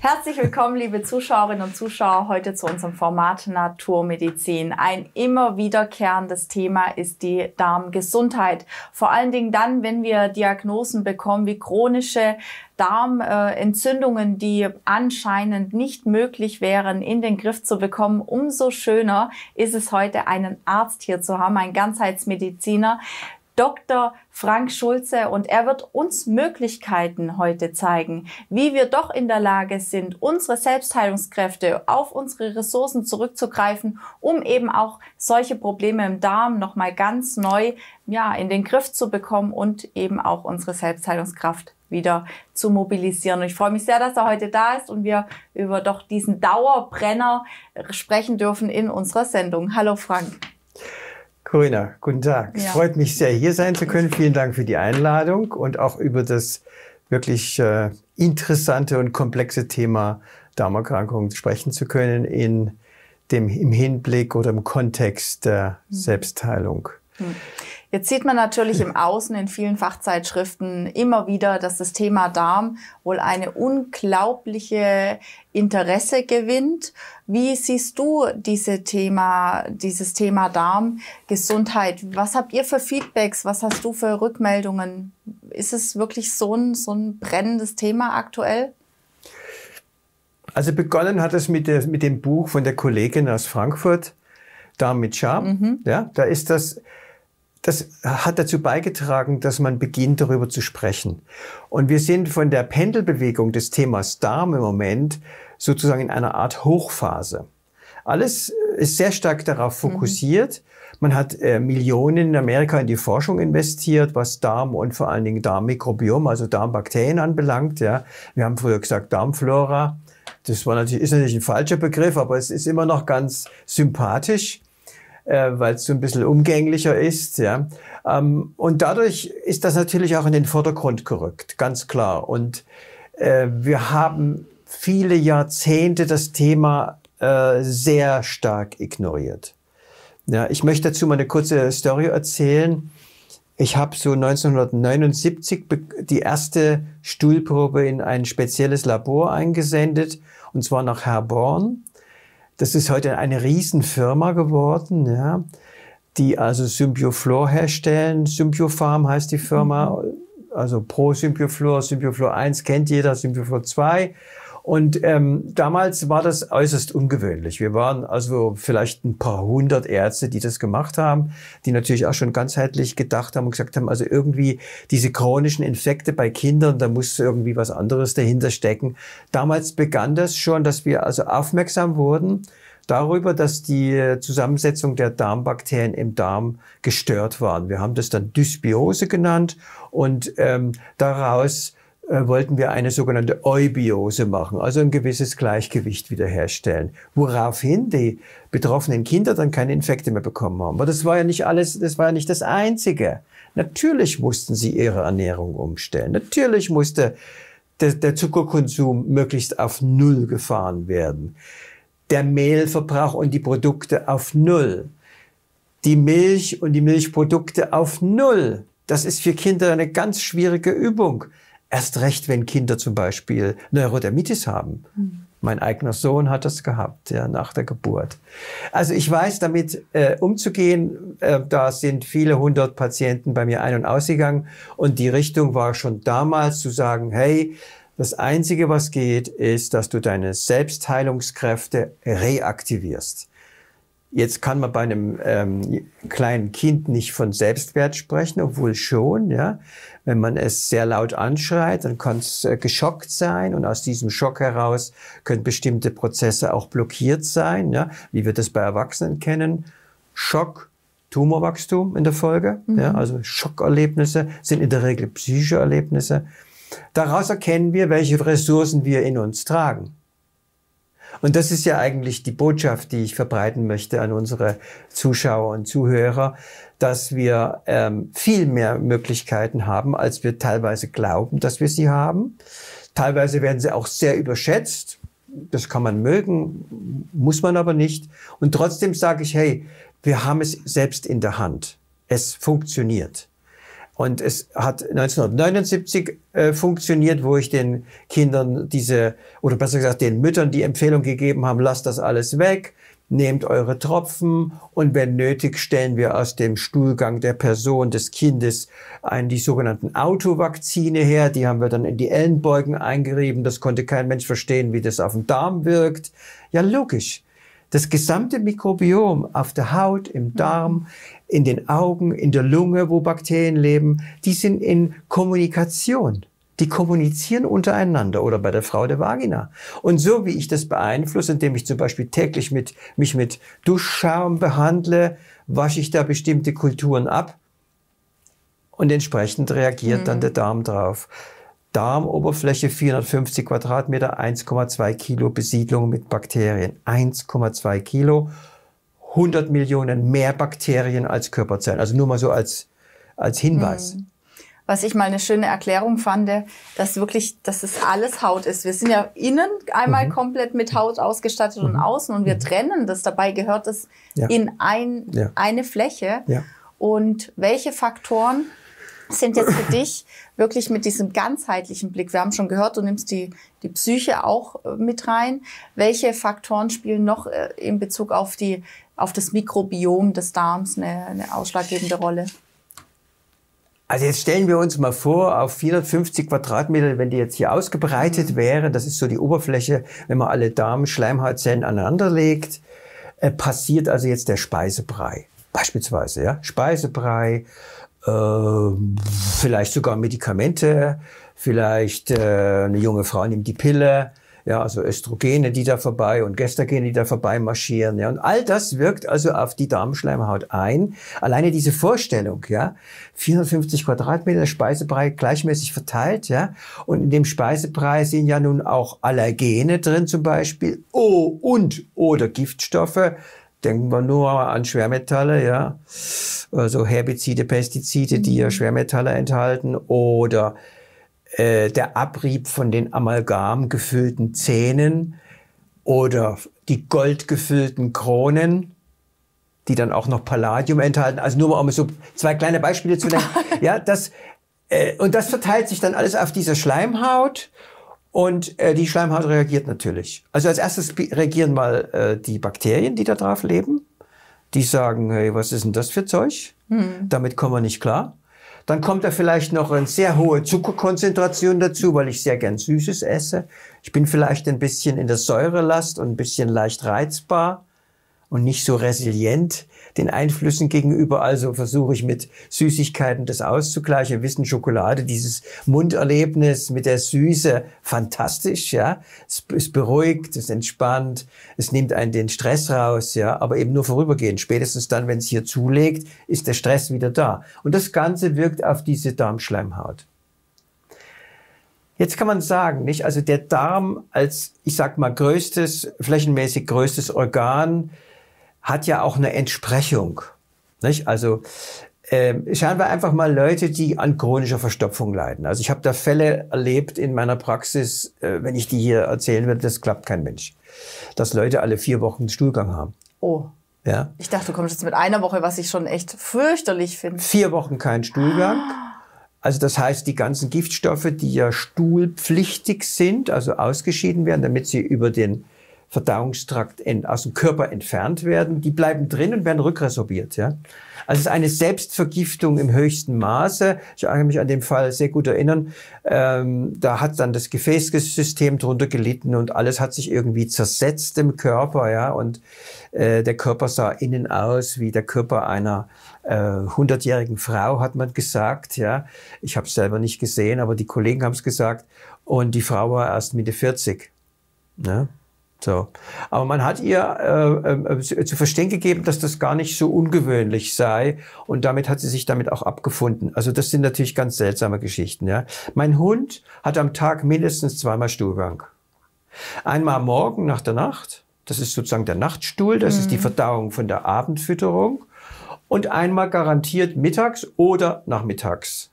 Herzlich willkommen, liebe Zuschauerinnen und Zuschauer, heute zu unserem Format Naturmedizin. Ein immer wiederkehrendes Thema ist die Darmgesundheit. Vor allen Dingen dann, wenn wir Diagnosen bekommen wie chronische Darmentzündungen, die anscheinend nicht möglich wären, in den Griff zu bekommen. Umso schöner ist es heute, einen Arzt hier zu haben, einen Ganzheitsmediziner, Dr. Frank Schulze, und er wird uns Möglichkeiten heute zeigen, wie wir doch in der Lage sind, unsere Selbstheilungskräfte auf unsere Ressourcen zurückzugreifen, um eben auch solche Probleme im Darm nochmal ganz neu in den Griff zu bekommen und eben auch unsere Selbstheilungskraft wieder zu mobilisieren. Und ich freue mich sehr, dass er heute da ist und wir über doch diesen Dauerbrenner sprechen dürfen in unserer Sendung. Hallo Frank. Corinna, guten Tag. Es freut mich sehr, hier sein zu können. Vielen Dank für die Einladung und auch über das wirklich interessante und komplexe Thema Darmerkrankungen sprechen zu können im Hinblick oder im Kontext der Selbstheilung. Jetzt sieht man natürlich im Außen in vielen Fachzeitschriften immer wieder, dass das Thema Darm wohl eine unglaubliche Interesse gewinnt. Wie siehst du dieses Thema Darmgesundheit? Was habt ihr für Feedbacks? Was hast du für Rückmeldungen? Ist es wirklich so ein brennendes Thema aktuell? Also begonnen hat es mit dem Buch von der Kollegin aus Frankfurt, Darm mit Charme. Ja, da ist das hat dazu beigetragen, dass man beginnt, darüber zu sprechen. Und wir sind von der Pendelbewegung des Themas Darm im Moment sozusagen in einer Art Hochphase. Alles ist sehr stark darauf fokussiert. Man hat Millionen in Amerika in die Forschung investiert, was Darm und vor allen Dingen Darmmikrobiom, also Darmbakterien anbelangt. Ja, wir haben früher gesagt Darmflora. Das ist natürlich ein falscher Begriff, aber es ist immer noch ganz sympathisch, weil es so ein bisschen umgänglicher ist, ja. Und dadurch ist das natürlich auch in den Vordergrund gerückt, ganz klar. Und wir haben viele Jahrzehnte das Thema sehr stark ignoriert. Ja, ich möchte dazu mal eine kurze Story erzählen. Ich habe so 1979 die erste Stuhlprobe in ein spezielles Labor eingesendet, und zwar nach Herborn. Das ist heute eine Riesenfirma geworden, ja, die also Symbioflor herstellen. Symbiopharm heißt die Firma, also Pro Symbioflor, Symbioflor 1 kennt jeder, Symbioflor 2. Und damals war das äußerst ungewöhnlich. Wir waren also vielleicht ein paar hundert Ärzte, die das gemacht haben, die natürlich auch schon ganzheitlich gedacht haben und gesagt haben, also irgendwie diese chronischen Infekte bei Kindern, da muss irgendwie was anderes dahinter stecken. Damals begann das schon, dass wir also aufmerksam wurden darüber, dass die Zusammensetzung der Darmbakterien im Darm gestört waren. Wir haben das dann Dysbiose genannt und daraus wollten wir eine sogenannte Eubiose machen, also ein gewisses Gleichgewicht wiederherstellen, woraufhin die betroffenen Kinder dann keine Infekte mehr bekommen haben. Aber das war ja nicht alles, das war ja nicht das Einzige. Natürlich mussten sie ihre Ernährung umstellen. Natürlich musste der Zuckerkonsum möglichst auf Null gefahren werden. Der Mehlverbrauch und die Produkte auf Null. Die Milch und die Milchprodukte auf Null. Das ist für Kinder eine ganz schwierige Übung. Erst recht, wenn Kinder zum Beispiel Neurodermitis haben. Mein eigener Sohn hat das gehabt, ja, nach der Geburt. Also ich weiß damit umzugehen. Da sind viele hundert Patienten bei mir ein- und ausgegangen. Und die Richtung war schon damals zu sagen, hey, das Einzige, was geht, ist, dass du deine Selbstheilungskräfte reaktivierst. Jetzt kann man bei einem kleinen Kind nicht von Selbstwert sprechen, obwohl schon, ja. Wenn man es sehr laut anschreit, dann kann es geschockt sein und aus diesem Schock heraus können bestimmte Prozesse auch blockiert sein, ja, wie wir das bei Erwachsenen kennen. Schock, Tumorwachstum in der Folge, ja, also Schockerlebnisse sind in der Regel psychische Erlebnisse. Daraus erkennen wir, welche Ressourcen wir in uns tragen. Und das ist ja eigentlich die Botschaft, die ich verbreiten möchte an unsere Zuschauer und Zuhörer, dass wir viel mehr Möglichkeiten haben, als wir teilweise glauben, dass wir sie haben. Teilweise werden sie auch sehr überschätzt. Das kann man mögen, muss man aber nicht. Und trotzdem sage ich, hey, wir haben es selbst in der Hand. Es funktioniert. Und es hat 1979 funktioniert, wo ich den Kindern oder besser gesagt den Müttern die Empfehlung gegeben haben, lasst das alles weg, nehmt eure Tropfen und wenn nötig stellen wir aus dem Stuhlgang der Person, des Kindes, die sogenannten Autovakzine her. Die haben wir dann in die Ellenbeugen eingerieben. Das konnte kein Mensch verstehen, wie das auf den Darm wirkt. Ja, logisch. Das gesamte Mikrobiom auf der Haut, im Darm, in den Augen, in der Lunge, wo Bakterien leben, die sind in Kommunikation. Die kommunizieren untereinander oder bei der Frau der Vagina. Und so wie ich das beeinflusse, indem ich zum Beispiel täglich mich mit Duschschaum behandle, wasche ich da bestimmte Kulturen ab und entsprechend reagiert dann der Darm drauf. Darmoberfläche 450 Quadratmeter, 1,2 Kilo Besiedlung mit Bakterien. 1,2 Kilo, 100 Millionen mehr Bakterien als Körperzellen. Also nur mal so als Hinweis. Was ich mal eine schöne Erklärung fand, dass es alles Haut ist. Wir sind ja innen einmal komplett mit Haut ausgestattet und außen und wir trennen das. Dabei gehört es in eine Fläche. Ja. Und welche Faktoren sind jetzt für dich wirklich mit diesem ganzheitlichen Blick? Wir haben schon gehört, du nimmst die Psyche auch mit rein. Welche Faktoren spielen noch in Bezug auf das Mikrobiom des Darms eine ausschlaggebende Rolle? Also jetzt stellen wir uns mal vor, auf 450 Quadratmeter, wenn die jetzt hier ausgebreitet wäre, das ist so die Oberfläche, wenn man alle Darm-Schleimhautzellen aneinander legt, passiert also jetzt der Speisebrei. Beispielsweise, ja, Speisebrei, vielleicht sogar Medikamente, vielleicht eine junge Frau nimmt die Pille, ja, also Östrogene, die da vorbei und Gestagene, die da vorbei marschieren, ja, und all das wirkt also auf die Darmschleimhaut ein. Alleine diese Vorstellung, ja, 450 Quadratmeter Speisebrei gleichmäßig verteilt, ja, und in dem Speisebrei sind ja nun auch Allergene drin zum Beispiel, oder Giftstoffe. Denken wir nur an Schwermetalle, ja, also Herbizide, Pestizide, die ja Schwermetalle enthalten, oder der Abrieb von den Amalgam gefüllten Zähnen oder die goldgefüllten Kronen, die dann auch noch Palladium enthalten. Also nur mal um so zwei kleine Beispiele zu nennen. Ja, und das verteilt sich dann alles auf dieser Schleimhaut. Und die Schleimhaut reagiert natürlich. Also als erstes reagieren mal die Bakterien, die da drauf leben. Die sagen, hey, was ist denn das für Zeug? Damit kommen wir nicht klar. Dann kommt da vielleicht noch eine sehr hohe Zuckerkonzentration dazu, weil ich sehr gern Süßes esse. Ich bin vielleicht ein bisschen in der Säurelast und ein bisschen leicht reizbar und nicht so resilient den Einflüssen gegenüber. Also versuche ich mit Süßigkeiten das auszugleichen. Wir wissen, Schokolade, dieses Munderlebnis mit der Süße, fantastisch, ja. Es beruhigt, es entspannt, es nimmt einen den Stress raus, ja, aber eben nur vorübergehend. Spätestens dann, wenn es hier zulegt, ist der Stress wieder da. Und das Ganze wirkt auf diese Darmschleimhaut. Jetzt kann man sagen, nicht? Also der Darm als, ich sag mal, flächenmäßig größtes Organ hat ja auch eine Entsprechung, nicht? Also schauen wir einfach mal Leute, die an chronischer Verstopfung leiden. Also ich habe da Fälle erlebt in meiner Praxis, wenn ich die hier erzählen würde, das klappt kein Mensch, dass Leute alle 4 Wochen einen Stuhlgang haben. Oh. Ja? Ich dachte, du kommst jetzt mit einer Woche, was ich schon echt fürchterlich finde. 4 Wochen kein Stuhlgang. Also das heißt, die ganzen Giftstoffe, die ja stuhlpflichtig sind, also ausgeschieden werden, damit sie über den Verdauungstrakt aus dem Körper entfernt werden, die bleiben drin und werden rückresorbiert. Ja? Also es ist eine Selbstvergiftung im höchsten Maße. Ich kann mich an den Fall sehr gut erinnern. Da hat dann das Gefäßsystem drunter gelitten und alles hat sich irgendwie zersetzt im Körper. Ja? Und der Körper sah innen aus wie der Körper einer 100-jährigen Frau, hat man gesagt. Ja? Ich habe es selber nicht gesehen, aber die Kollegen haben es gesagt. Und die Frau war erst Mitte 40. Ja? So. Aber man hat ihr zu verstehen gegeben, dass das gar nicht so ungewöhnlich sei und damit hat sie sich damit auch abgefunden. Also das sind natürlich ganz seltsame Geschichten. Ja. Mein Hund hat am Tag mindestens 2-mal Stuhlgang. Einmal am Morgen nach der Nacht, das ist sozusagen der Nachtstuhl, das ist die Verdauung von der Abendfütterung und einmal garantiert mittags oder nachmittags.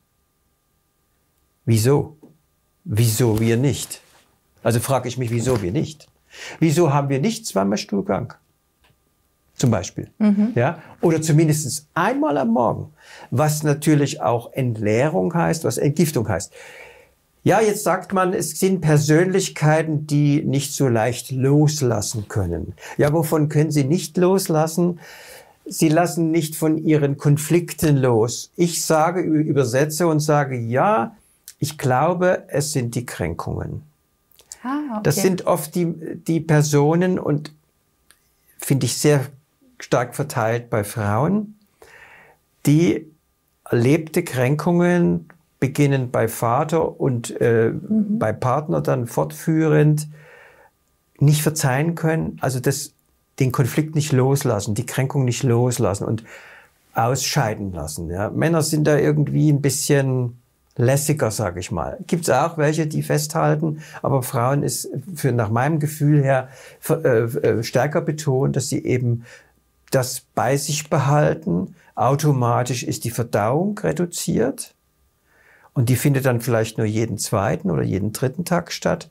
Wieso? Wieso wir nicht? Also frage ich mich, wieso wir nicht? Wieso haben wir nicht 2-mal Stuhlgang? zum Beispiel. Ja? Oder zumindest einmal am Morgen. Was natürlich auch Entleerung heißt, was Entgiftung heißt. Ja, jetzt sagt man, es sind Persönlichkeiten, die nicht so leicht loslassen können. Ja, wovon können sie nicht loslassen? Sie lassen nicht von ihren Konflikten los. Ich sage, übersetze und sage, ja, ich glaube, es sind die Kränkungen. Okay. Das sind oft die Personen und finde ich sehr stark verteilt bei Frauen, die erlebte Kränkungen beginnen bei Vater und bei Partner dann fortführend nicht verzeihen können, also den Konflikt nicht loslassen, die Kränkung nicht loslassen und ausscheiden lassen. Ja. Männer sind da irgendwie ein bisschen lässiger, sage ich mal. Gibt es auch welche, die festhalten, aber Frauen ist nach meinem Gefühl her stärker betont, dass sie eben das bei sich behalten. Automatisch ist die Verdauung reduziert und die findet dann vielleicht nur jeden zweiten oder jeden dritten Tag statt.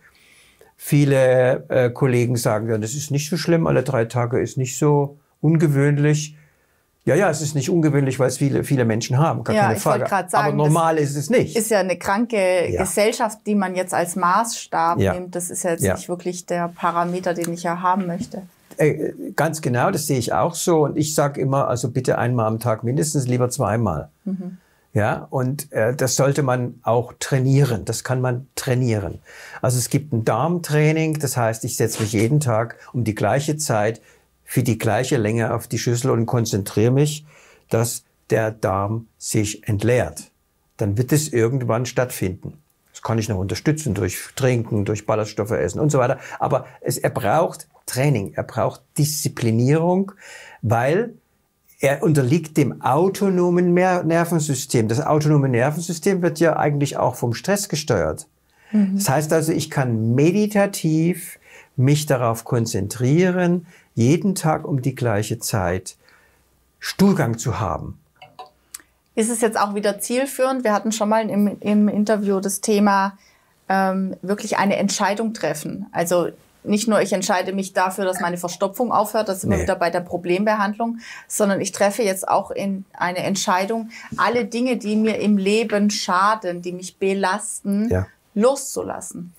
Viele Kollegen sagen, ja, das ist nicht so schlimm, alle 3 Tage ist nicht so ungewöhnlich. Ja, es ist nicht ungewöhnlich, weil es viele Menschen haben, gar keine Frage. Sagen, aber normal ist es nicht. Ist ja eine kranke Gesellschaft, die man jetzt als Maßstab nimmt. Das ist ja jetzt nicht wirklich der Parameter, den ich ja haben möchte. Ganz genau, das sehe ich auch so. Und ich sage immer, also bitte einmal am Tag mindestens, lieber 2-mal. Ja, und das sollte man auch trainieren. Das kann man trainieren. Also es gibt ein Darmtraining, das heißt, ich setze mich jeden Tag um die gleiche Zeit für die gleiche Länge auf die Schüssel und konzentriere mich, dass der Darm sich entleert. Dann wird es irgendwann stattfinden. Das kann ich noch unterstützen durch Trinken, durch Ballaststoffe essen und so weiter. Aber er braucht Training, er braucht Disziplinierung, weil er unterliegt dem autonomen Nervensystem. Das autonome Nervensystem wird ja eigentlich auch vom Stress gesteuert. Das heißt also, ich kann meditativ mich darauf konzentrieren, jeden Tag um die gleiche Zeit Stuhlgang zu haben. Ist es jetzt auch wieder zielführend? Wir hatten schon mal im Interview das Thema wirklich eine Entscheidung treffen. Also nicht nur, ich entscheide mich dafür, dass meine Verstopfung aufhört, das ist immer wieder bei der Problembehandlung, sondern ich treffe jetzt auch eine Entscheidung, alle Dinge, die mir im Leben schaden, die mich belasten, loszulassen.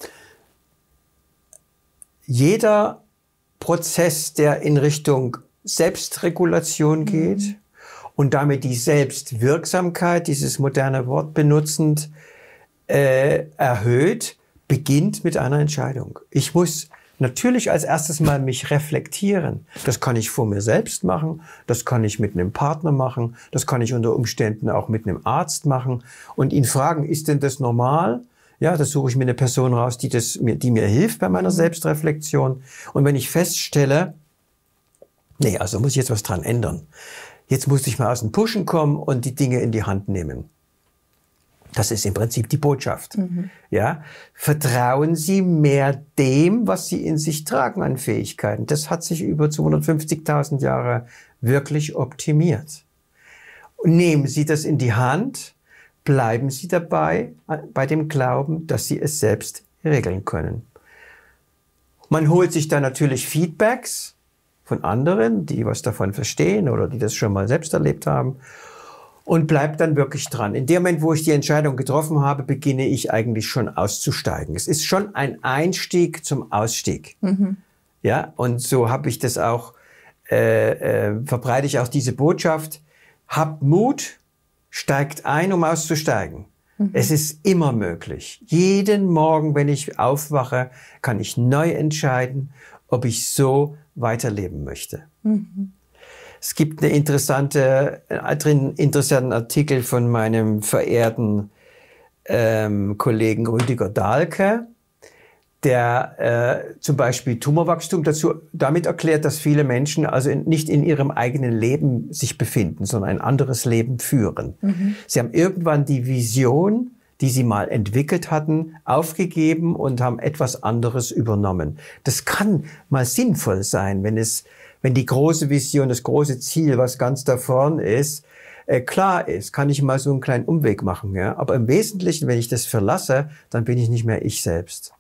Jeder Prozess, der in Richtung Selbstregulation geht und damit die Selbstwirksamkeit, dieses moderne Wort benutzend, erhöht, beginnt mit einer Entscheidung. Ich muss natürlich als erstes mal mich reflektieren. Das kann ich vor mir selbst machen, das kann ich mit einem Partner machen, das kann ich unter Umständen auch mit einem Arzt machen und ihn fragen, ist denn das normal? Ja, da suche ich mir eine Person raus, die mir hilft bei meiner Selbstreflexion. Und wenn ich feststelle, nee, also muss ich jetzt was dran ändern. Jetzt muss ich mal aus dem Pushen kommen und die Dinge in die Hand nehmen. Das ist im Prinzip die Botschaft. Ja, vertrauen Sie mehr dem, was Sie in sich tragen an Fähigkeiten. Das hat sich über 250.000 Jahre wirklich optimiert. Und nehmen Sie das in die Hand. Bleiben Sie dabei, bei dem Glauben, dass Sie es selbst regeln können. Man holt sich dann natürlich Feedbacks von anderen, die was davon verstehen oder die das schon mal selbst erlebt haben und bleibt dann wirklich dran. In dem Moment, wo ich die Entscheidung getroffen habe, beginne ich eigentlich schon auszusteigen. Es ist schon ein Einstieg zum Ausstieg. Ja, und so habe ich das auch, verbreite ich auch diese Botschaft. Habt Mut. Steigt ein, um auszusteigen. Es ist immer möglich. Jeden Morgen, wenn ich aufwache, kann ich neu entscheiden, ob ich so weiterleben möchte. Es gibt einen interessanten Artikel von meinem verehrten Kollegen Rüdiger Dahlke, der zum Beispiel Tumorwachstum damit erklärt, dass viele Menschen also nicht in ihrem eigenen Leben sich befinden, sondern ein anderes Leben führen. Sie haben irgendwann die Vision, die sie mal entwickelt hatten, aufgegeben und haben etwas anderes übernommen. Das kann mal sinnvoll sein, wenn die große Vision, das große Ziel, was ganz da vorn ist, klar ist, kann ich mal so einen kleinen Umweg machen. Ja? Aber im Wesentlichen, wenn ich das verlasse, dann bin ich nicht mehr ich selbst.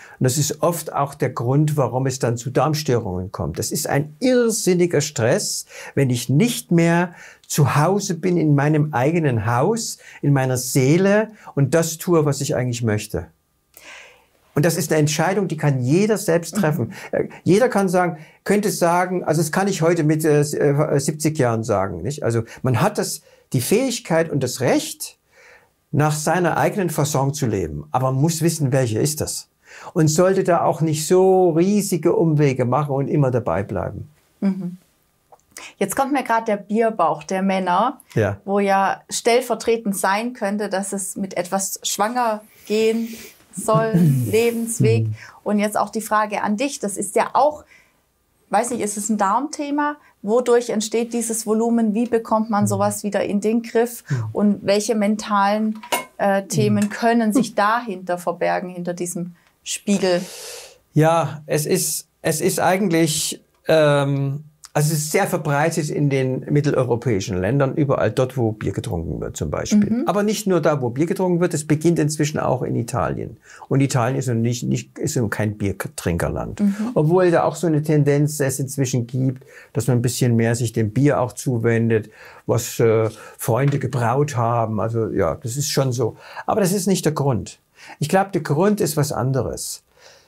Und das ist oft auch der Grund, warum es dann zu Darmstörungen kommt. Das ist ein irrsinniger Stress, wenn ich nicht mehr zu Hause bin in meinem eigenen Haus, in meiner Seele und das tue, was ich eigentlich möchte. Und das ist eine Entscheidung, die kann jeder selbst treffen. Jeder kann sagen, könnte sagen, also das kann ich heute mit 70 Jahren sagen, nicht? Also man hat die Fähigkeit und das Recht, nach seiner eigenen Fasson zu leben. Aber man muss wissen, welche ist das. Und sollte da auch nicht so riesige Umwege machen und immer dabei bleiben. Mhm. Jetzt kommt mir gerade der Bierbauch der Männer, ja, wo ja stellvertretend sein könnte, dass es mit etwas schwanger gehen soll, Lebensweg. Und jetzt auch die Frage an dich, das ist ja auch, weiß nicht, ist es ein Darmthema? Wodurch entsteht dieses Volumen? Wie bekommt man sowas wieder in den Griff? Und welche mentalen Themen können sich dahinter verbergen, hinter diesem Spiegel? Ja, es ist eigentlich, also es ist sehr verbreitet in den mitteleuropäischen Ländern, überall dort, wo Bier getrunken wird zum Beispiel. Mhm. Aber nicht nur da, wo Bier getrunken wird, es beginnt inzwischen auch in Italien. Und Italien ist kein Biertrinkerland. Mhm. Obwohl da auch so eine Tendenz es inzwischen gibt, dass man ein bisschen mehr sich dem Bier auch zuwendet, was Freunde gebraut haben. Also ja, das ist schon so. Aber das ist nicht der Grund. Ich glaube, der Grund ist was anderes.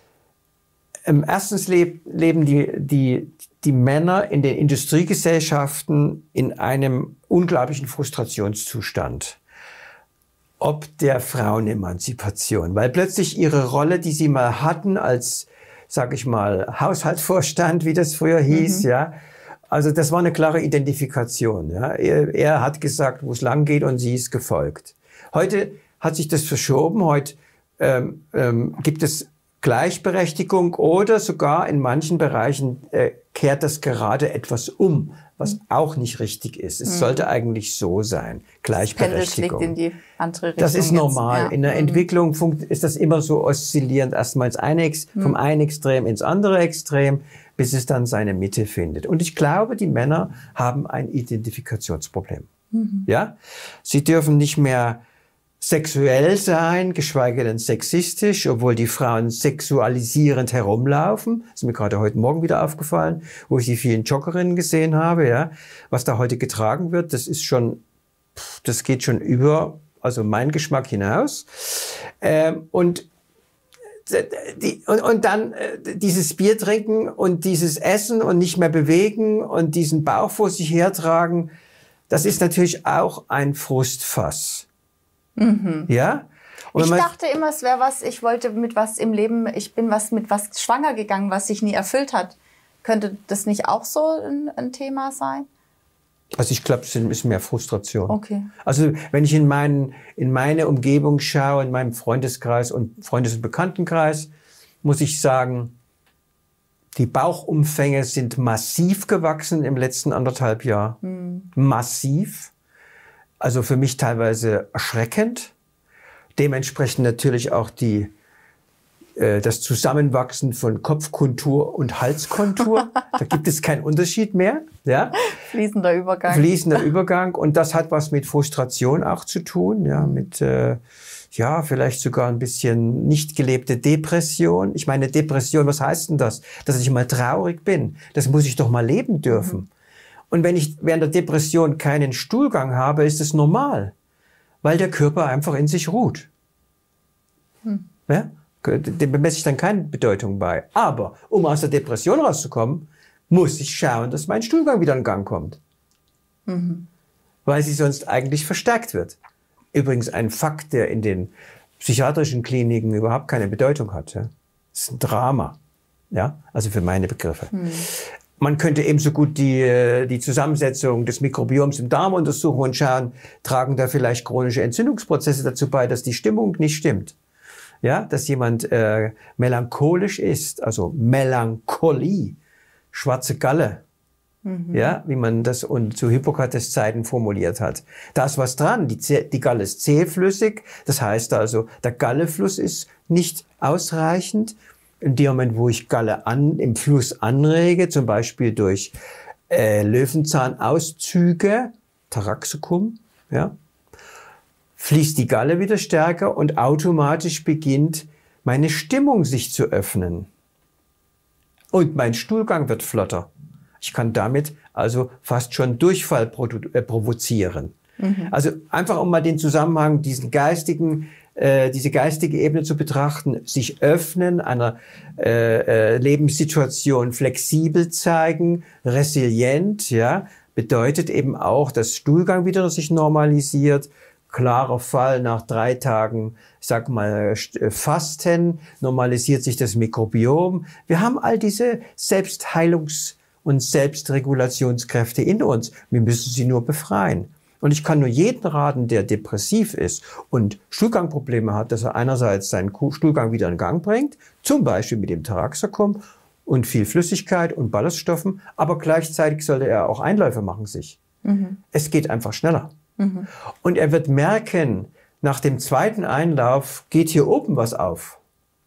Erstens leben die Männer in den Industriegesellschaften in einem unglaublichen Frustrationszustand. Ob der Frauenemanzipation, weil plötzlich ihre Rolle, die sie mal hatten als, sag ich mal, Haushaltsvorstand, wie das früher hieß, ja, also das war eine klare Identifikation. Ja. Er hat gesagt, wo es lang geht und sie ist gefolgt. Heute hat sich das verschoben, heute gibt es Gleichberechtigung oder sogar in manchen Bereichen kehrt das gerade etwas um, was auch nicht richtig ist. Es sollte eigentlich so sein, Gleichberechtigung. In die andere Richtung. Das ist normal. Ja. In der Entwicklung ist das immer so oszillierend, erstmals vom einen Extrem ins andere Extrem, bis es dann seine Mitte findet. Und ich glaube, die Männer haben ein Identifikationsproblem. Ja? Sie dürfen nicht mehr sexuell sein, geschweige denn sexistisch, obwohl die Frauen sexualisierend herumlaufen. Das ist mir gerade heute Morgen wieder aufgefallen, wo ich die vielen Joggerinnen gesehen habe, ja. Was da heute getragen wird, das geht schon über, also mein Geschmack hinaus. Und dann dieses Bier trinken und dieses Essen und nicht mehr bewegen und diesen Bauch vor sich hertragen, das ist natürlich auch ein Frustfass. Ja? Und ich dachte immer, es wäre was, ich wollte mit was im Leben, ich bin mit was schwanger gegangen, was sich nie erfüllt hat. Könnte das nicht auch so ein Thema sein? Also ich glaube, es ist mehr Frustration. Okay. Also wenn ich in meine Umgebung schaue, in meinem Freundeskreis und Freundes- und Bekanntenkreis, muss ich sagen, die Bauchumfänge sind massiv gewachsen im letzten 1,5 Jahr. Massiv. Also für mich teilweise erschreckend. Dementsprechend natürlich auch das Zusammenwachsen von Kopfkontur und Halskontur. Da gibt es keinen Unterschied mehr. Ja? Fließender Übergang. Fließender Übergang. Und das hat was mit Frustration auch zu tun. Ja, mit vielleicht sogar ein bisschen nicht gelebte Depression. Ich meine, Depression, was heißt denn das? Dass ich mal traurig bin. Das muss ich doch mal leben dürfen. Und wenn ich während der Depression keinen Stuhlgang habe, ist es normal, weil der Körper einfach in sich ruht. Ja? Dem bemesse ich dann keine Bedeutung bei. Aber um aus der Depression rauszukommen, muss ich schauen, dass mein Stuhlgang wieder in Gang kommt. Weil sie sonst eigentlich verstärkt wird. Übrigens ein Fakt, der in den psychiatrischen Kliniken überhaupt keine Bedeutung hat. Ja? Das ist ein Drama. Ja? Also für meine Begriffe. Man könnte ebenso gut die Zusammensetzung des Mikrobioms im Darm untersuchen und schauen, tragen da vielleicht chronische Entzündungsprozesse dazu bei, dass die Stimmung nicht stimmt. Ja, dass jemand melancholisch ist, also Melancholie, schwarze Galle, ja, wie man das zu Hippokrates Zeiten formuliert hat. Da ist was dran. Die Galle ist zähflüssig, das heißt also, der Gallefluss ist nicht ausreichend. In dem Moment, wo ich Galle im Fluss anrege, zum Beispiel durch Löwenzahnauszüge, Taraxacum, ja, fließt die Galle wieder stärker und automatisch beginnt meine Stimmung sich zu öffnen. Und mein Stuhlgang wird flotter. Ich kann damit also fast schon Durchfall provozieren. Also einfach um mal den Zusammenhang, diese geistige Ebene zu betrachten, sich öffnen, einer Lebenssituation flexibel zeigen, resilient, ja, bedeutet eben auch, dass Stuhlgang wieder sich normalisiert, klarer Fall nach 3 Tagen, sag mal, Fasten, normalisiert sich das Mikrobiom. Wir haben all diese Selbstheilungs- und Selbstregulationskräfte in uns. Wir müssen sie nur befreien. Und ich kann nur jeden raten, der depressiv ist und Stuhlgangprobleme hat, dass er einerseits seinen Stuhlgang wieder in Gang bringt, zum Beispiel mit dem Taraxacum und viel Flüssigkeit und Ballaststoffen, aber gleichzeitig sollte er auch Einläufe machen sich. Es geht einfach schneller. Und er wird merken, nach dem 2. Einlauf geht hier oben was auf.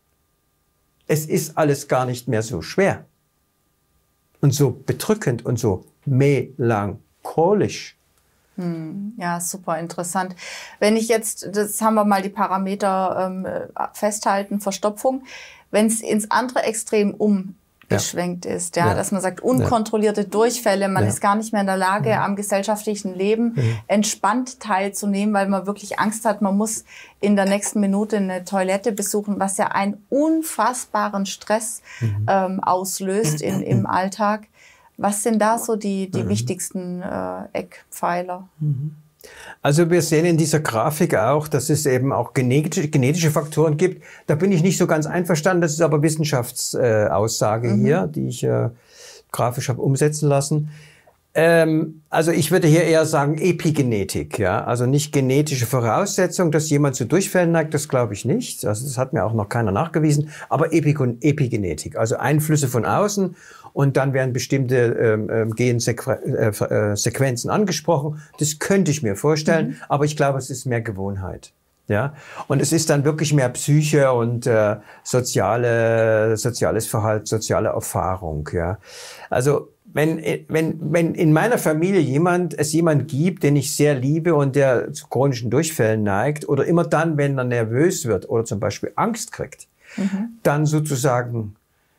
Es ist alles gar nicht mehr so schwer und so bedrückend und so melancholisch. Ja, super interessant. Wenn ich jetzt, das haben wir mal die Parameter festhalten, Verstopfung, wenn es ins andere Extrem umgeschwenkt ist, dass man sagt, unkontrollierte Durchfälle, man ist gar nicht mehr in der Lage, am gesellschaftlichen Leben entspannt teilzunehmen, weil man wirklich Angst hat, man muss in der nächsten Minute eine Toilette besuchen, was ja einen unfassbaren Stress auslöst im Alltag. Was sind da so die wichtigsten Eckpfeiler? Also wir sehen in dieser Grafik auch, dass es eben auch genetische Faktoren gibt. Da bin ich nicht so ganz einverstanden. Das ist aber Wissenschaftsaussage hier, die ich grafisch habe umsetzen lassen. Also ich würde hier eher sagen Epigenetik, ja, also nicht genetische Voraussetzung, dass jemand zu Durchfällen neigt, das glaube ich nicht. Also das hat mir auch noch keiner nachgewiesen. Aber Epigenetik, also Einflüsse von außen. Und dann werden bestimmte Gensequenzen angesprochen. Das könnte ich mir vorstellen, aber ich glaube, es ist mehr Gewohnheit. Ja, und es ist dann wirklich mehr Psyche und soziales Verhalten, soziale Erfahrung. Ja, also wenn in meiner Familie es jemand gibt, den ich sehr liebe und der zu chronischen Durchfällen neigt, oder immer dann, wenn er nervös wird oder zum Beispiel Angst kriegt, dann sozusagen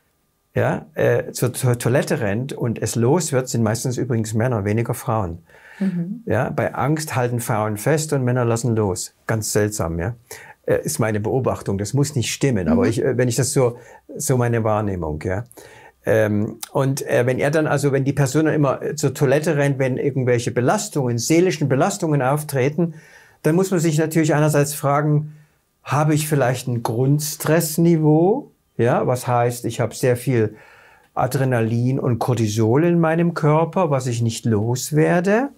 zur Toilette rennt und es los wird, sind meistens übrigens Männer, weniger Frauen. Ja, bei Angst halten Frauen fest und Männer lassen los. Ganz seltsam, ja. Ist meine Beobachtung. Das muss nicht stimmen, aber wenn ich das so meine Wahrnehmung, ja. Wenn die Person dann immer zur Toilette rennt, wenn irgendwelche seelischen Belastungen auftreten, dann muss man sich natürlich einerseits fragen, habe ich vielleicht ein Grundstressniveau? Ja, was heißt, ich habe sehr viel Adrenalin und Cortisol in meinem Körper, was ich nicht loswerde.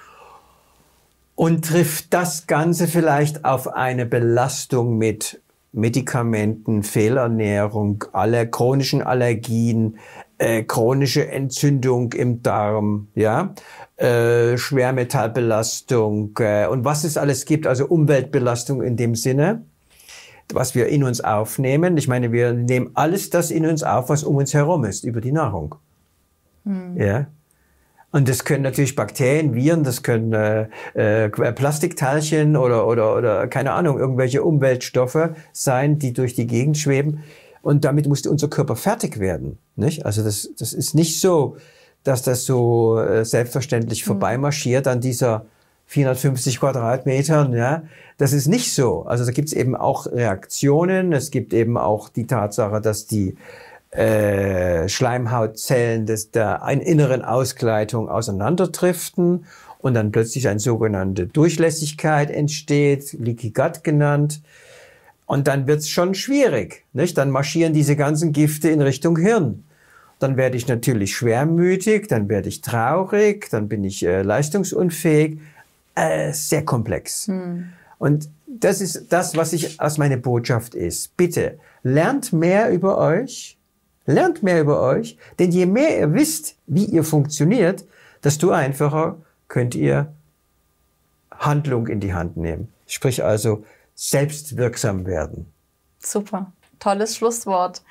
Und trifft das Ganze vielleicht auf eine Belastung mit Medikamenten, Fehlernährung, chronischen Allergien, chronische Entzündung im Darm, ja, Schwermetallbelastung und was es alles gibt, also Umweltbelastung in dem Sinne, was wir in uns aufnehmen. Ich meine, wir nehmen alles das in uns auf, was um uns herum ist, über die Nahrung. Ja. Und das können natürlich Bakterien, Viren, das können Plastikteilchen oder keine Ahnung, irgendwelche Umweltstoffe sein, die durch die Gegend schweben. Und damit muss unser Körper fertig werden. Nicht? Also das ist nicht so, dass das so selbstverständlich vorbeimarschiert an dieser 450 Quadratmetern, ja, das ist nicht so. Also da gibt es eben auch Reaktionen. Es gibt eben auch die Tatsache, dass die Schleimhautzellen der inneren Ausgleitung auseinanderdriften und dann plötzlich eine sogenannte Durchlässigkeit entsteht, Leaky Gut genannt. Und dann wird es schon schwierig, nicht? Dann marschieren diese ganzen Gifte in Richtung Hirn. Dann werde ich natürlich schwermütig, dann werde ich traurig, dann bin ich leistungsunfähig. Sehr komplex. Und das ist das, was meine Botschaft ist. Bitte, lernt mehr über euch, denn je mehr ihr wisst, wie ihr funktioniert, desto einfacher könnt ihr Handlung in die Hand nehmen. Sprich also, selbstwirksam werden. Super, tolles Schlusswort.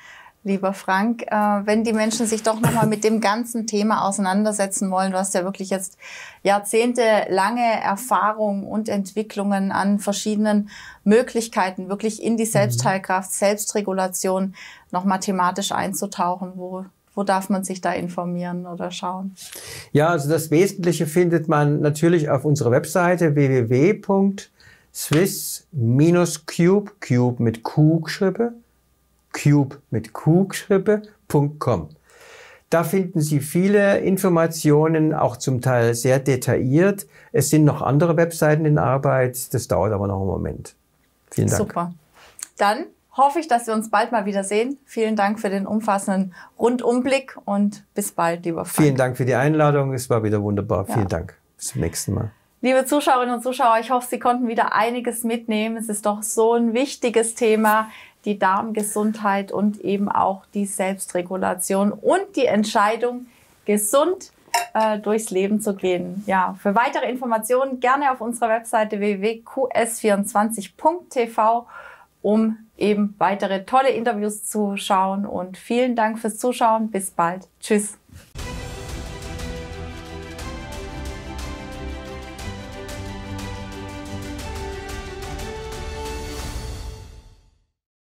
lieber Frank. Wenn die Menschen sich doch nochmal mit dem ganzen Thema auseinandersetzen wollen, du hast ja wirklich jetzt jahrzehntelange Erfahrung und Entwicklungen an verschiedenen Möglichkeiten, wirklich in die Selbstheilkraft, Selbstregulation nochmal thematisch einzutauchen. Wo darf man sich da informieren oder schauen? Ja, also das Wesentliche findet man natürlich auf unserer Webseite www.swiss-cube, Cube mit Q geschrieben, Cube mit Q geschrieben.com. Da finden Sie viele Informationen, auch zum Teil sehr detailliert. Es sind noch andere Webseiten in Arbeit, das dauert aber noch einen Moment. Vielen Dank. Super. Dann hoffe ich, dass wir uns bald mal wieder sehen. Vielen Dank für den umfassenden Rundumblick und bis bald, lieber Frank. Vielen Dank für die Einladung, es war wieder wunderbar. Ja. Vielen Dank. Bis zum nächsten Mal. Liebe Zuschauerinnen und Zuschauer, ich hoffe, Sie konnten wieder einiges mitnehmen. Es ist doch so ein wichtiges Thema, die Darmgesundheit und eben auch die Selbstregulation und die Entscheidung, gesund durchs Leben zu gehen. Ja, für weitere Informationen gerne auf unserer Webseite www.qs24.tv, um eben weitere tolle Interviews zu schauen. Und vielen Dank fürs Zuschauen. Bis bald. Tschüss.